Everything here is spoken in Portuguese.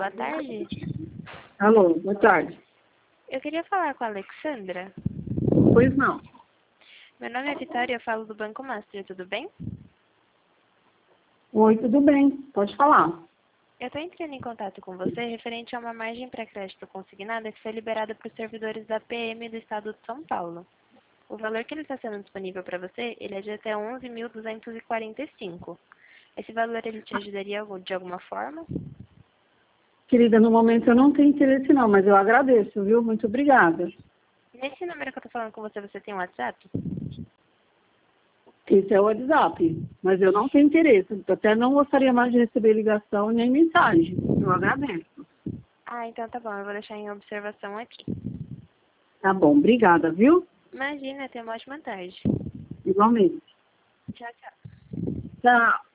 boa tarde. Alô, boa tarde. Eu queria falar com a Alexandra. Pois não. Meu nome é Vitória e eu falo do Banco Master, tudo bem? Oi, tudo bem? Pode falar. Eu estou entrando em contato com você referente a uma margem para crédito consignada que foi liberada para os servidores da PM do Estado de São Paulo. O valor que ele está sendo disponível para você, ele é de até 11.245. Esse valor ele te ajudaria de alguma forma? Querida, no momento eu não tenho interesse não, mas eu agradeço, viu? Muito obrigada. Nesse número que eu estou falando com você, você tem um WhatsApp? Esse é o WhatsApp, mas eu não tenho interesse. Eu até não gostaria mais de receber ligação nem mensagem. Eu agradeço. Ah, então tá bom, eu vou deixar em observação aqui. Tá bom, obrigada, viu? Imagina, tenha uma ótima tarde. Igualmente. Tchau, tchau. Tchau.